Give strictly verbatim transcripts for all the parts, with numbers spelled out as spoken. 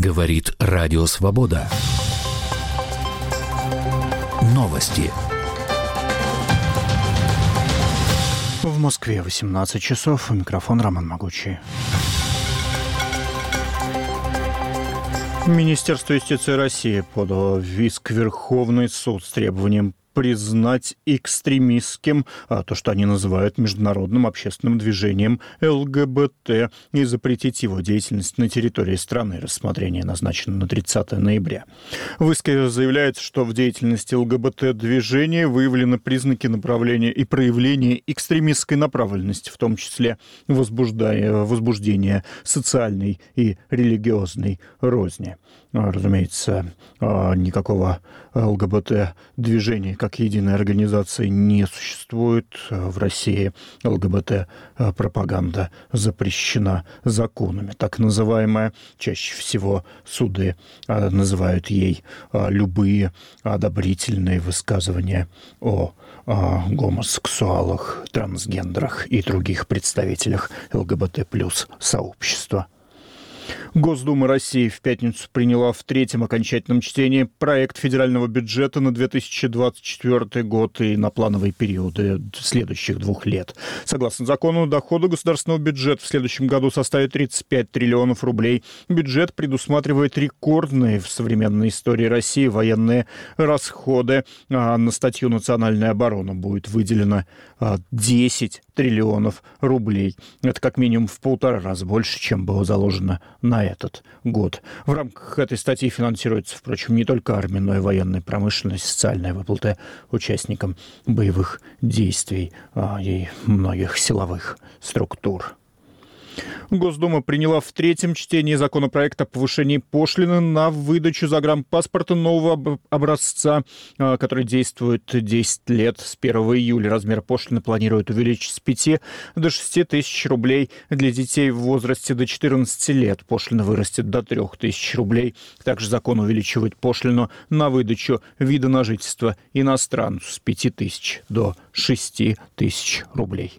Говорит Радио Свобода. Новости. В Москве восемнадцать часов. У микрофона Роман Могучий. Министерство юстиции России подало в иск в Верховный суд с требованием признать экстремистским а, то, что они называют международным общественным движением эл гэ бэ тэ, и запретить его деятельность на территории страны. Рассмотрение назначено на тридцатое ноября. В иске заявляется, что в деятельности эл гэ бэ тэ-движения выявлены признаки направления и проявления экстремистской направленности, в том числе возбуждение социальной и религиозной розни. Разумеется, никакого эл гэ бэ тэ-движения как единой организации не существует. В России эл гэ бэ тэ-пропаганда запрещена законами. Так называемая, чаще всего суды называют ей любые одобрительные высказывания о гомосексуалах, трансгендерах и других представителях эл гэ бэ тэ плюс сообщества. Госдума России в пятницу приняла в третьем окончательном чтении проект федерального бюджета на две тысячи двадцать четвёртый год и на плановые периоды следующих двух лет. Согласно закону, доходы государственного бюджета в следующем году составят тридцать пять триллионов рублей. Бюджет предусматривает рекордные в современной истории России военные расходы. А на статью «Национальная оборона» будет выделено десять триллионов рублей. Это как минимум в полтора раза больше, чем было заложено на этот год. В рамках этой статьи финансируется, впрочем, не только армия, но и военная промышленность, социальные выплаты участникам боевых действий а, и многих силовых структур. Госдума приняла в третьем чтении законопроект о повышении пошлины на выдачу загранпаспорта нового образца, который действует десять лет. С первого июля размер пошлины планируют увеличить с пяти до шести тысяч рублей. Для детей в возрасте до четырнадцати лет пошлина вырастет до трех тысяч рублей. Также закон увеличивает пошлину на выдачу вида на жительство иностранцу с пяти тысяч до шести тысяч рублей.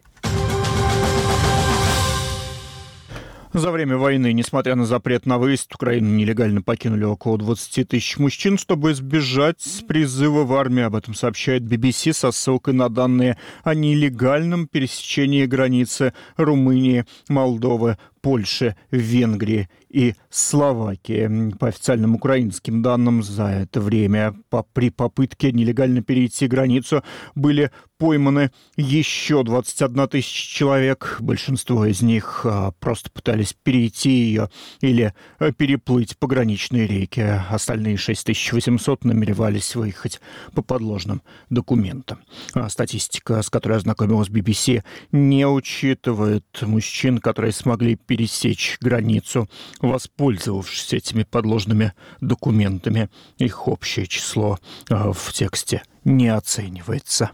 За время войны, несмотря на запрет на выезд, Украину нелегально покинули около двадцати тысяч мужчин, чтобы избежать призыва в армию. Об этом сообщает би би си со ссылкой на данные о нелегальном пересечении границы Румынии, Молдовы, Польши, Венгрии и Словакии. По официальным украинским данным, за это время по, при попытке нелегально перейти границу были пойманы еще двадцать одна тысяча человек. Большинство из них а, просто пытались перейти ее или а, переплыть пограничные реки. Остальные шесть тысяч восемьсот намеревались выехать по подложным документам. А статистика, с которой ознакомилась би би си, не учитывает мужчин, которые смогли пересечь границу, воспользовавшись этими подложными документами. Их общее число а, в тексте не оценивается.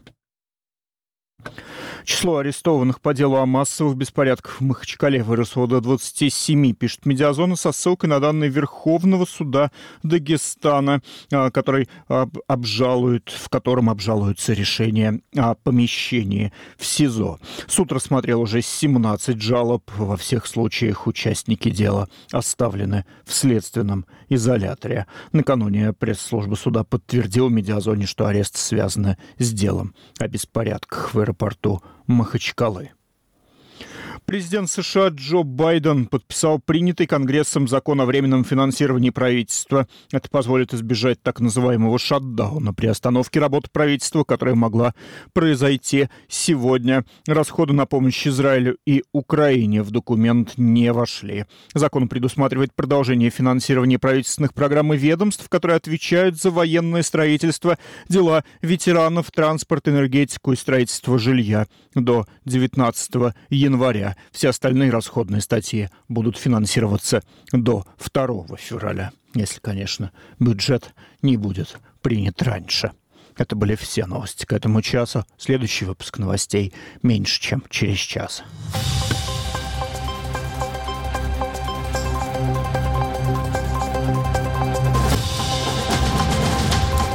Число арестованных по делу о массовых беспорядках в Махачкале выросло до двадцати семи, пишет «Медиазона» со ссылкой на данные Верховного суда Дагестана, который обжалует, в котором обжалуются решения о помещении в СИЗО. Суд рассмотрел уже семнадцать жалоб. Во всех случаях участники дела оставлены в следственном изоляторе. Накануне пресс-служба суда подтвердила «Медиазоне», что аресты связаны с делом о беспорядках в аэропорту Махачкалы. Президент США Джо Байден подписал принятый Конгрессом закон о временном финансировании правительства. Это позволит избежать так называемого шатдауна, приостановки работы правительства, которая могла произойти сегодня. Расходы на помощь Израилю и Украине в документ не вошли. Закон предусматривает продолжение финансирования правительственных программ и ведомств, которые отвечают за военное строительство, дела ветеранов, транспорт, энергетику и строительство жилья до девятнадцатого января. Все остальные расходные статьи будут финансироваться до второго февраля, если, конечно, бюджет не будет принят раньше. Это были все новости к этому часу. Следующий выпуск новостей меньше, чем через час.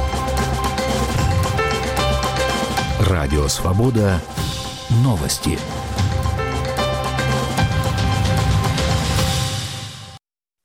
Радио «Свобода». Новости.